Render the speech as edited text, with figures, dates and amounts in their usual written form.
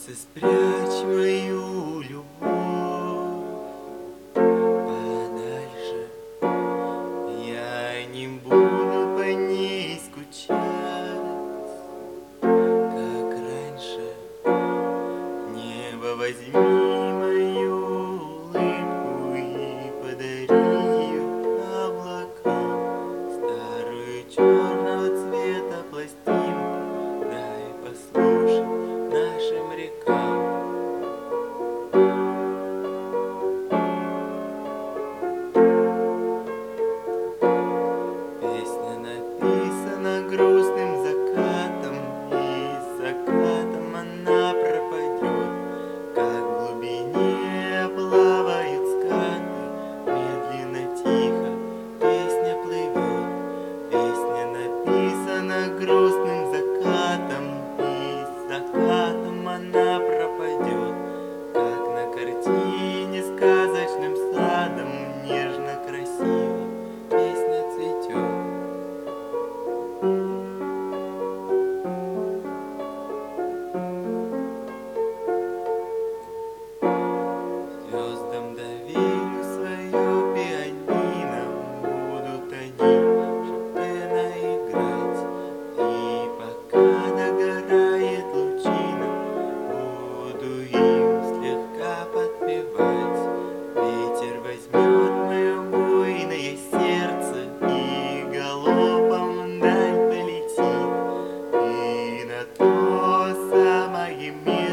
Солнце, спрячь мою любовь подальше, я не буду по ней скучать, как раньше. Небо, возьми мою улыбку и подари ее облакам, старую черного цвета пластинку дай послушать нашим рекам. Песня написана грустным закатом, и с закатом она пропадет, как в глубине плавают скаты, медленно, тихо песня плывет. Песня написана грустным закатом, и с закатом она пропадет, как на картине сказочным садом, нежно, красиво песня цветет. Звездам доверю свое пианино, будут они Шопена играть, и пока догорает лучина, буду им слегка подпевать. Ветер возьмет мое буйное сердце и галопом вдаль полетит, и на то самое место